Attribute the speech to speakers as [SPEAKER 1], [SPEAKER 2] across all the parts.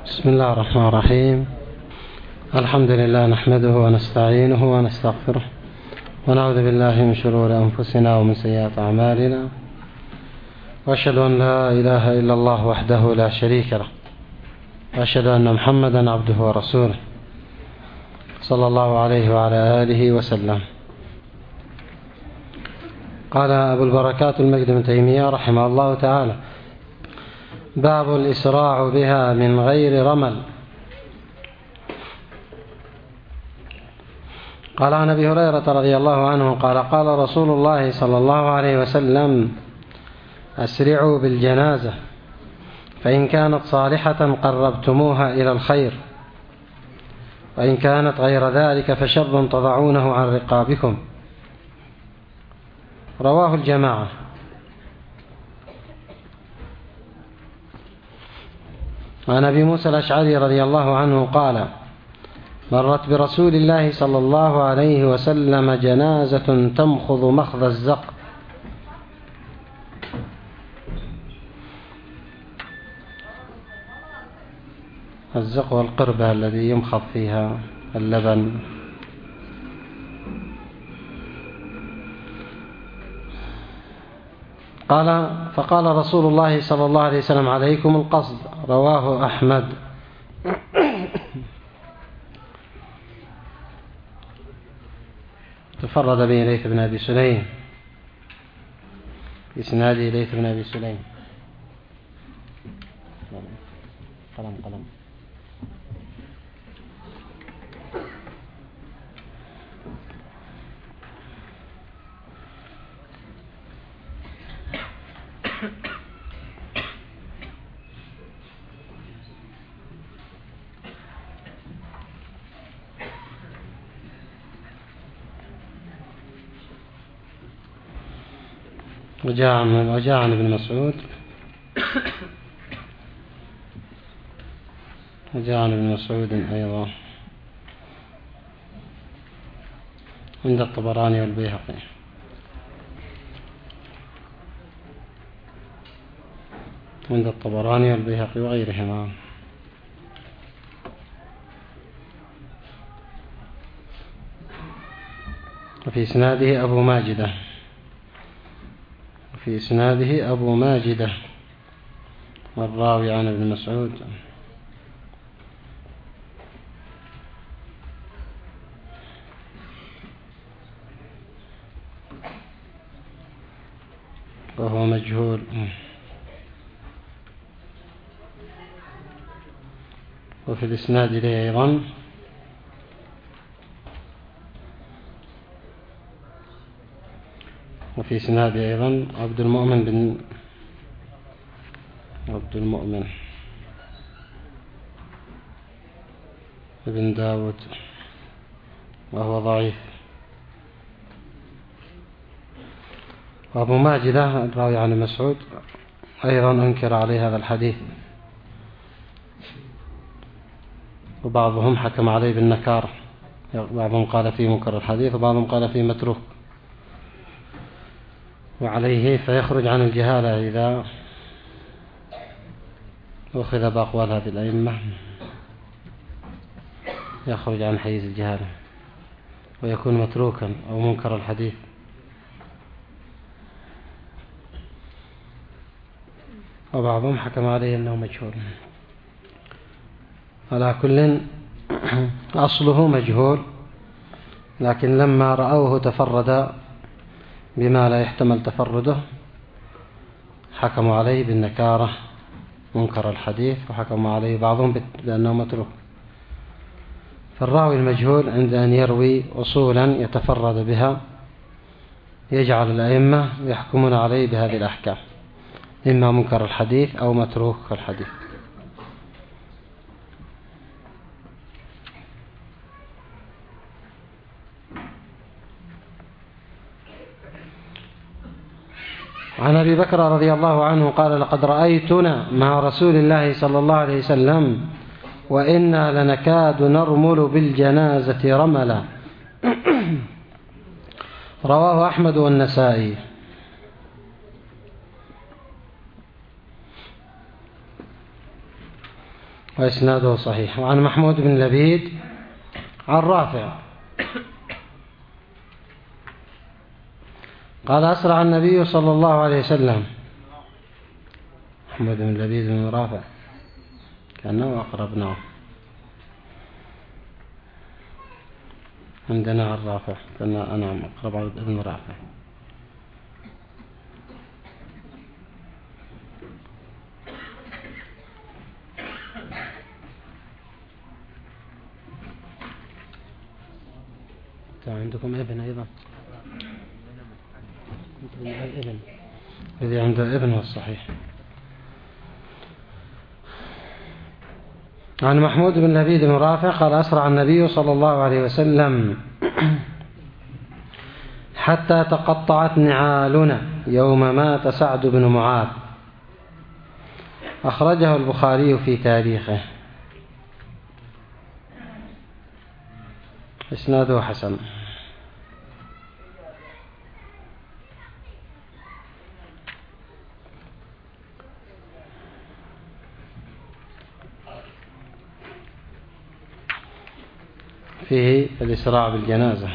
[SPEAKER 1] بسم الله الرحمن الرحيم. الحمد لله نحمده ونستعينه ونستغفره ونعوذ بالله من شرور أنفسنا ومن سيئات أعمالنا، وأشهد أن لا إله إلا الله وحده لا شريك له، وأشهد أن محمدا عبده ورسوله صلى الله عليه وعلى آله وسلم. قال أبو البركات المجد بن تيمية رحمه الله تعالى: باب الإسراع بها من غير رمل. قال عن أبي هريرة رضي الله عنه قال: قال رسول الله صلى الله عليه وسلم: أسرعوا بالجنازة، فإن كانت صالحة قربتموها إلى الخير، وإن كانت غير ذلك فشر تضعونه عن رقابكم. رواه الجماعة. وعن أبي موسى الأشعري رضي الله عنه قال: مرت برسول الله صلى الله عليه وسلم جنازة تمخض مخض الزق، الزق والقربة الذي يمخض فيها اللبن. فقال رسول الله صلى الله عليه وسلم: عليكم القصد. رواه أحمد. تفرد به ليث بن أبي سليم، إسناده ليث بن أبي سليم. قلم وجاء عن ابن مسعود أيضا عند الطبراني والبيهقي. وغيرهما. وفي إسناده أبو ماجدة والراوي عن ابن مسعود وهو مجهول. وفي الإسناد له أيضا عبد المؤمن بن داود وهو ضعيف. وأبو ماجدة الراوي عن مسعود أيضا أنكر عليه هذا الحديث، وبعضهم حكم عليه بالنكارة، بعضهم قال فيه منكر الحديث وبعضهم قال فيه متروك، وعليه فيخرج عن الجهالة إذا أخذ بأقوال هذه الأئمة، يخرج عن حيز الجهالة ويكون متروكا أو منكر الحديث. وبعضهم حكم عليه أنه مجهول. على كل أصله مجهول، لكن لما رأوه تفرد بما لا يحتمل تفرده حكموا عليه بالنكارة منكر الحديث، وحكموا عليه بعضهم بأنه متروك. فالراوي المجهول عند أن يروي أصولا يتفرد بها يجعل الأئمة يحكمون عليه بهذه الأحكام، إما منكر الحديث أو متروك الحديث. عن أبي بكر رضي الله عنه قال: لقد رأيتنا مع رسول الله صلى الله عليه وسلم وإنا لنكاد نرمل بالجنازة رملا. رواه أحمد والنسائي. وإسناده صحيح. وعن محمود بن لبيد عن رافع قال أسرع النبي صلى الله عليه وسلم. محمود بن لبيد بن رافع كأنه أقرب. نعم عندنا عن رافع كأنه أنا أقرب ابن رافع. عندكم ابن أيضا؟ ابن الذي عنده ابن هو الصحيح. عن محمود بن لبيد بن رافع قال أسرع النبي صلى الله عليه وسلم حتى تقطعت نعالنا يوم مات سعد بن معاذ. أخرجه البخاري في تاريخه. إسناده حسن. فيه الإسراع بالجنازة.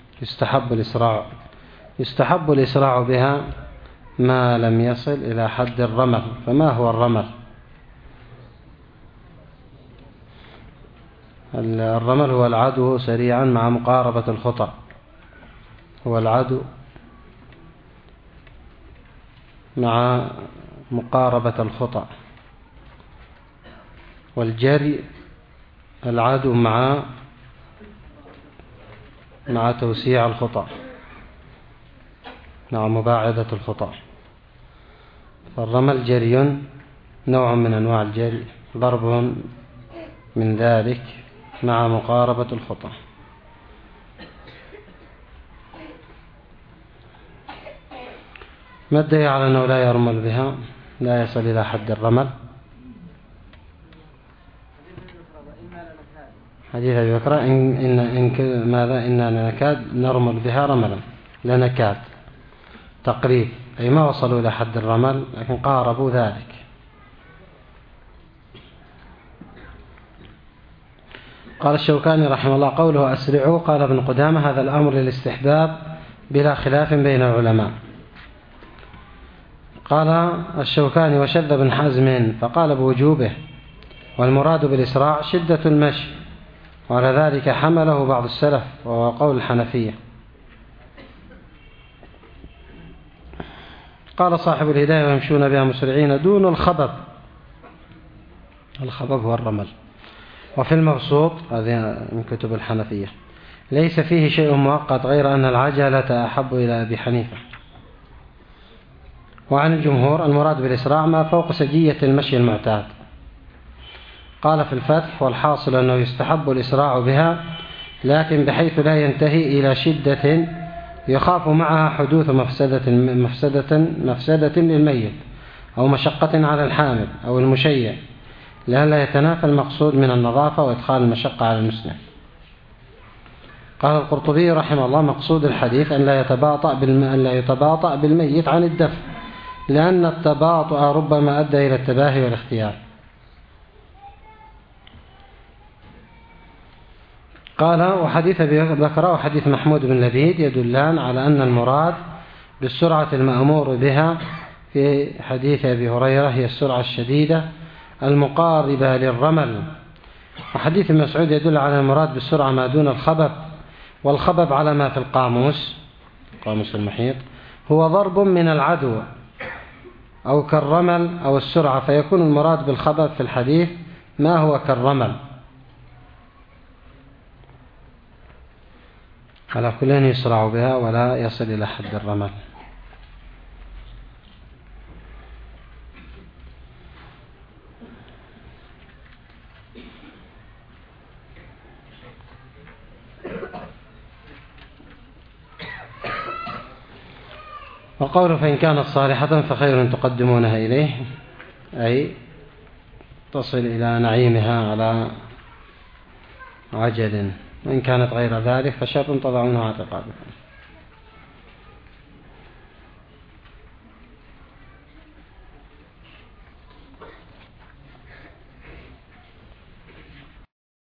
[SPEAKER 1] يستحب الإسراع بها ما لم يصل إلى حد الرمل. فما هو الرمل؟ الرمل هو العدو سريعا مع مقاربة الخطأ. هو العدو مع مقاربة الخطأ. والجري العدو مع توسيع الخطأ، مع مباعدة الخطأ. فالرمل جري نوع من أنواع الجري، ضرب من ذلك مع مقاربة الخطأ. ما الدليل على أنه لا يرمل بها، لا يصل إلى حد الرمل؟ حديث أبي بكر إننا لنكاد نرمل بها رملا. لنكاد تقريب، أي ما وصلوا إلى حد الرمل لكن قاربوا ذلك. قال الشوكاني رحمه الله قوله أسرعوا، قال ابن قدامة هذا الأمر للاستحباب بلا خلاف بين العلماء. قال الشوكاني وشذ ابن حزم فقال بوجوبه، والمراد بالإسراع شدة المشي، وعلى ذلك حمله بعض السلف وهو قول الحنفية. قال صاحب الهداية ويمشون بها مسرعين دون الخبب. الخبب هو الرمل. وفي المبسوط هذه من كتب الحنفية ليس فيه شيء مؤقت غير أن العجلة أحب إلى أبي حنيفة. وعن الجمهور المراد بالإسراع ما فوق سجية المشي المعتاد. قال في الفتح والحاصل أنه يستحب الإسراع بها لكن بحيث لا ينتهي إلى شدة يخاف معها حدوث مفسدة للميت أو مشقة على الحامل أو المشيع، لئلا يتنافى المقصود من النظافة وإدخال المشقة على المسلم. قال القرطبي رحمه الله مقصود الحديث أن لا يتباطأ بالميت عن الدفن، لأن التباطؤ ربما أدى إلى التباهي والاختيار. قال وحديث أبي بكر وحديث محمود بن لبيد يدلان على أن المراد بالسرعة المأمور بها في حديث أبي هريرة هي السرعة الشديدة المقاربة للرمل. وحديث مسعود يدل على المراد بالسرعة ما دون الخبب. والخبب على ما في قاموس المحيط هو ضرب من العدو أو كالرمل أو السرعة، فيكون المراد بالخبب في الحديث ما هو كالرمل. على كل يسرع بها ولا يصل إلى حد الرمل. وقوله فإن كانت صالحة فخير تقدمونها إليه، أي تصل إلى نعيمها على عجل، وإن كانت غير ذلك فشر تضعونها عتقابكم.